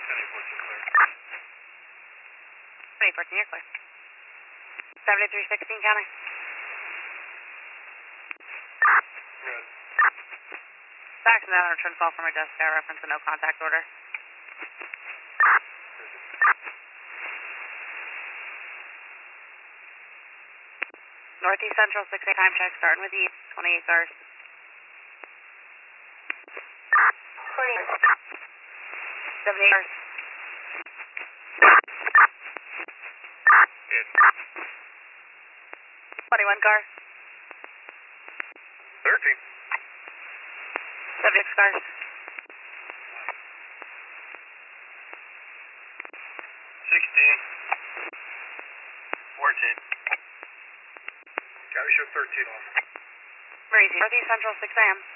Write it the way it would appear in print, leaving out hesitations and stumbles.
14, you're clear. 7316 counter. Red. Action down on return call from our desk. I reference a no contact order. Northeast Central 6A time check starting with East, 28 cars. 78 cars. Hit. 21 car. 13. 76 cars. 16. 14. Gotta show 13 off. Breezy. Northeast Central 6 a.m.